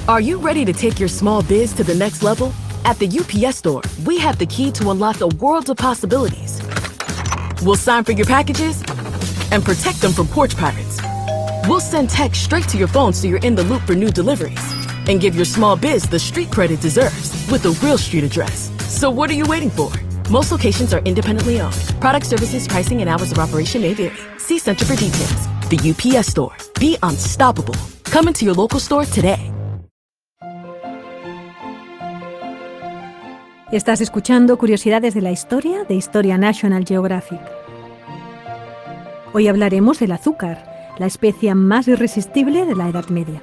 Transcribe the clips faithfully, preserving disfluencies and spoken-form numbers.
Are you ready to take your small biz to the next level? At the U P S Store, we have the key to unlock a world of possibilities. We'll sign for your packages and protect them from porch pirates. We'll send text straight to your phone so you're in the loop for new deliveries. And give your small biz the street cred it deserves with a real street address. So what are you waiting for? Most locations are independently owned. Product services, pricing, and hours of operation may vary. See Center for details. The U P S Store. Be unstoppable. Come into your local store today. Estás escuchando Curiosidades de la Historia de Historia National Geographic. Hoy hablaremos del azúcar, la especia más irresistible de la Edad Media.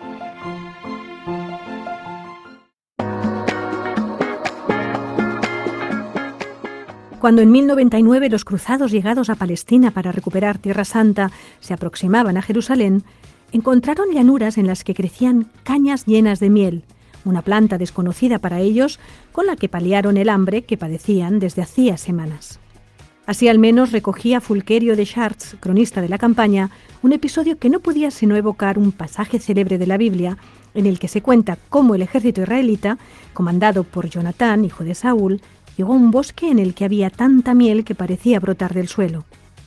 Cuando en mil noventa y nueve los cruzados llegados a Palestina para recuperar Tierra Santa se aproximaban a Jerusalén, encontraron llanuras en las que crecían cañas llenas de miel, una planta desconocida para ellos con la que paliaron el hambre que padecían desde hacía semanas. Así al menos recogía Fulquerio de Chartres, cronista de la campaña, un episodio que no podía sino evocar un pasaje célebre de la Biblia en el que se cuenta cómo el ejército israelita, comandado por Jonatán, hijo de Saúl, llegó a un bosque en el que había tanta miel que parecía brotar del suelo.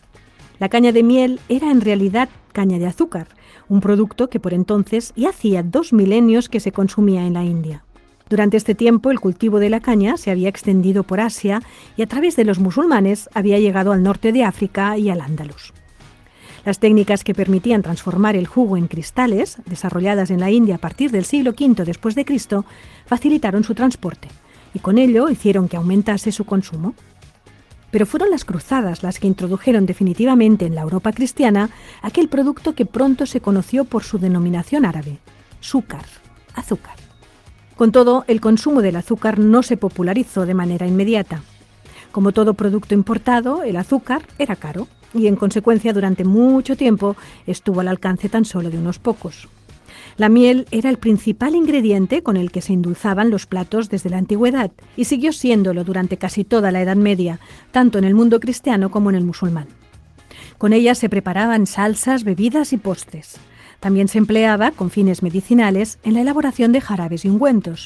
La caña de miel era en realidad caña de azúcar, un producto que por entonces ya hacía dos milenios que se consumía en la India. Durante este tiempo el cultivo de la caña se había extendido por Asia y a través de los musulmanes había llegado al norte de África y al Andalus. Las técnicas que permitían transformar el jugo en cristales, desarrolladas en la India a partir del siglo quinto después de Cristo, facilitaron su transporte y con ello hicieron que aumentase su consumo. Pero fueron las cruzadas las que introdujeron definitivamente en la Europa cristiana aquel producto que pronto se conoció por su denominación árabe, súcar, azúcar. Con todo, el consumo del azúcar no se popularizó de manera inmediata. Como todo producto importado, el azúcar era caro y, en consecuencia, durante mucho tiempo estuvo al alcance tan solo de unos pocos. La miel era el principal ingrediente con el que se endulzaban los platos desde la antigüedad y siguió siéndolo durante casi toda la Edad Media, tanto en el mundo cristiano como en el musulmán. Con ella se preparaban salsas, bebidas y postres. También se empleaba, con fines medicinales, en la elaboración de jarabes y ungüentos.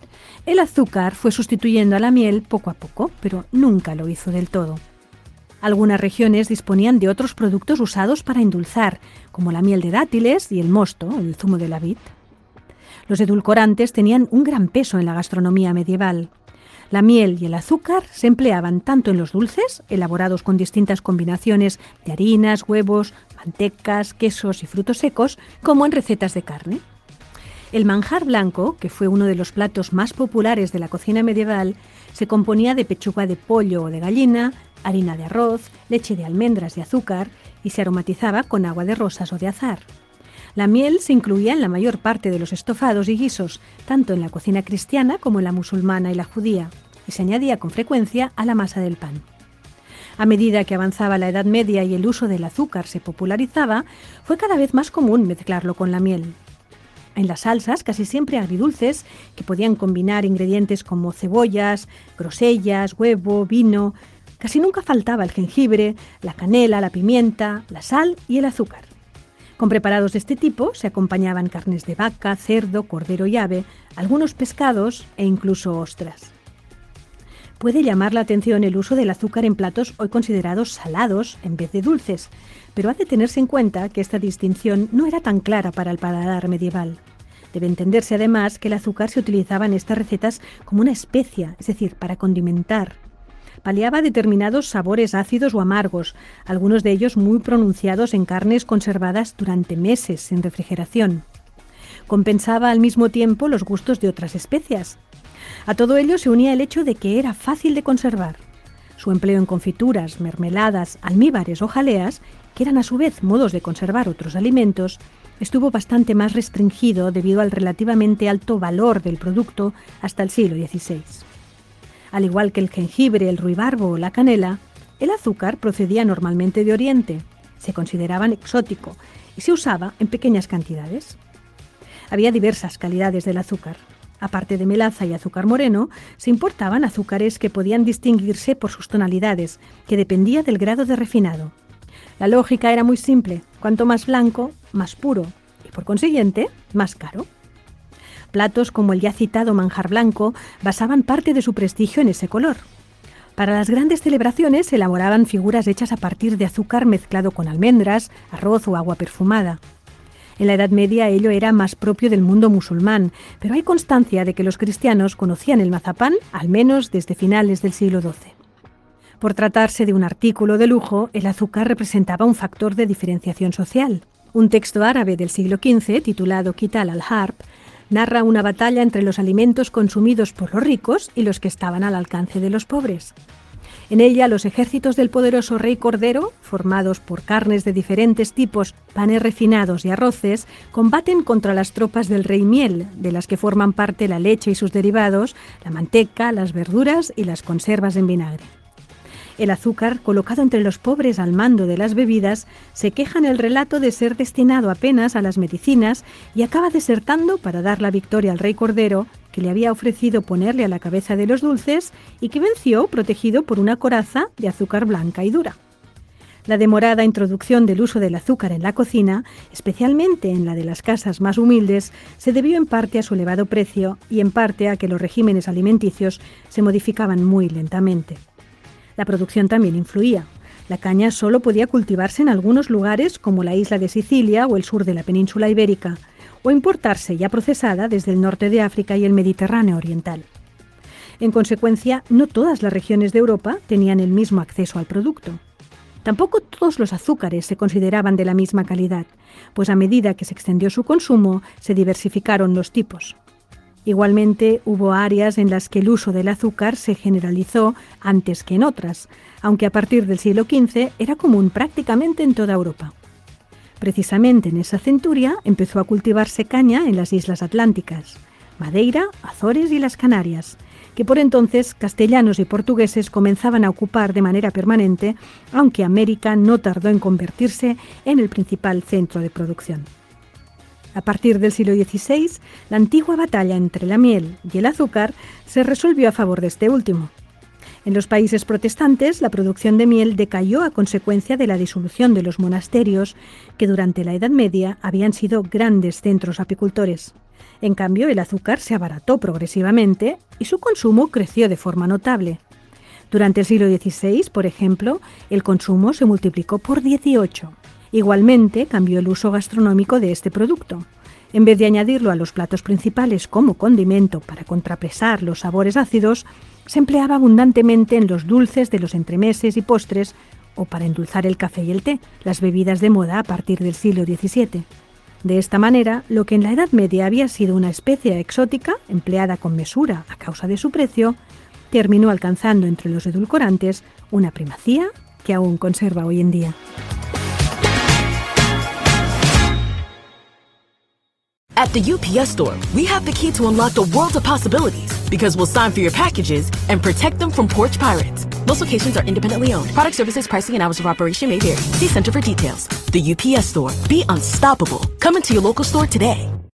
El azúcar fue sustituyendo a la miel poco a poco, pero nunca lo hizo del todo. Algunas regiones disponían de otros productos usados para endulzar, como la miel de dátiles y el mosto, el zumo de la vid. Los edulcorantes tenían un gran peso en la gastronomía medieval. La miel y el azúcar se empleaban tanto en los dulces, elaborados con distintas combinaciones de harinas, huevos, mantecas, quesos y frutos secos, como en recetas de carne. El manjar blanco, que fue uno de los platos más populares de la cocina medieval, se componía de pechuga de pollo o de gallina, harina de arroz, leche de almendras y azúcar, y se aromatizaba con agua de rosas o de azahar. La miel se incluía en la mayor parte de los estofados y guisos, tanto en la cocina cristiana como en la musulmana y la judía, y se añadía con frecuencia a la masa del pan. A medida que avanzaba la Edad Media y el uso del azúcar se popularizaba, fue cada vez más común mezclarlo con la miel. En las salsas, casi siempre agridulces, que podían combinar ingredientes como cebollas, grosellas, huevo, vino, casi nunca faltaba el jengibre, la canela, la pimienta, la sal y el azúcar. Con preparados de este tipo se acompañaban carnes de vaca, cerdo, cordero y ave, algunos pescados e incluso ostras. Puede llamar la atención el uso del azúcar en platos hoy considerados salados en vez de dulces, pero ha de tenerse en cuenta que esta distinción no era tan clara para el paladar medieval. Debe entenderse además que el azúcar se utilizaba en estas recetas como una especia, es decir, para condimentar. Paliaba determinados sabores ácidos o amargos, algunos de ellos muy pronunciados en carnes conservadas durante meses sin refrigeración. Compensaba al mismo tiempo los gustos de otras especias. A todo ello se unía el hecho de que era fácil de conservar. Su empleo en confituras, mermeladas, almíbares o jaleas, que eran a su vez modos de conservar otros alimentos, estuvo bastante más restringido debido al relativamente alto valor del producto hasta el siglo dieciséis. Al igual que el jengibre, el ruibarbo o la canela, el azúcar procedía normalmente de Oriente, se consideraban exótico y se usaba en pequeñas cantidades. Había diversas calidades del azúcar. Aparte de melaza y azúcar moreno, se importaban azúcares que podían distinguirse por sus tonalidades, que dependía del grado de refinado. La lógica era muy simple: cuanto más blanco, más puro y, por consiguiente, más caro. Platos como el ya citado manjar blanco basaban parte de su prestigio en ese color. Para las grandes celebraciones se elaboraban figuras hechas a partir de azúcar mezclado con almendras, arroz o agua perfumada. En la Edad Media ello era más propio del mundo musulmán, pero hay constancia de que los cristianos conocían el mazapán al menos desde finales del siglo doce. Por tratarse de un artículo de lujo, el azúcar representaba un factor de diferenciación social. Un texto árabe del siglo quince, titulado Qital al-Harb, narra una batalla entre los alimentos consumidos por los ricos y los que estaban al alcance de los pobres. En ella, los ejércitos del poderoso rey Cordero, formados por carnes de diferentes tipos, panes refinados y arroces, combaten contra las tropas del rey Miel, de las que forman parte la leche y sus derivados, la manteca, las verduras y las conservas en vinagre. El azúcar, colocado entre los pobres al mando de las bebidas, se queja en el relato de ser destinado apenas a las medicinas y acaba desertando para dar la victoria al rey Cordero, que le había ofrecido ponerle a la cabeza de los dulces y que venció protegido por una coraza de azúcar blanca y dura. La demorada introducción del uso del azúcar en la cocina, especialmente en la de las casas más humildes, se debió en parte a su elevado precio y en parte a que los regímenes alimenticios se modificaban muy lentamente. La producción también influía. La caña solo podía cultivarse en algunos lugares como la isla de Sicilia o el sur de la península ibérica, o importarse ya procesada desde el norte de África y el Mediterráneo oriental. En consecuencia, no todas las regiones de Europa tenían el mismo acceso al producto. Tampoco todos los azúcares se consideraban de la misma calidad, pues a medida que se extendió su consumo, se diversificaron los tipos. Igualmente, hubo áreas en las que el uso del azúcar se generalizó antes que en otras, aunque a partir del siglo quince era común prácticamente en toda Europa. Precisamente en esa centuria empezó a cultivarse caña en las islas atlánticas, Madeira, Azores y las Canarias, que por entonces castellanos y portugueses comenzaban a ocupar de manera permanente, aunque América no tardó en convertirse en el principal centro de producción. A partir del siglo dieciséis, la antigua batalla entre la miel y el azúcar se resolvió a favor de este último. En los países protestantes, la producción de miel decayó a consecuencia de la disolución de los monasterios, que durante la Edad Media habían sido grandes centros apicultores. En cambio, el azúcar se abarató progresivamente y su consumo creció de forma notable. Durante el siglo dieciséis, por ejemplo, el consumo se multiplicó por dieciocho. Igualmente, cambió el uso gastronómico de este producto. En vez de añadirlo a los platos principales como condimento para contrapesar los sabores ácidos, se empleaba abundantemente en los dulces de los entremeses y postres o para endulzar el café y el té, las bebidas de moda a partir del siglo diecisiete. De esta manera, lo que en la Edad Media había sido una especia exótica, empleada con mesura a causa de su precio, terminó alcanzando entre los edulcorantes una primacía que aún conserva hoy en día. At the U P S Store, we have the key to unlock the world of possibilities because we'll sign for your packages and protect them from porch pirates. Most locations are independently owned. Product services, pricing, and hours of operation may vary. See Center for details. The U P S Store. Be unstoppable. Come into your local store today.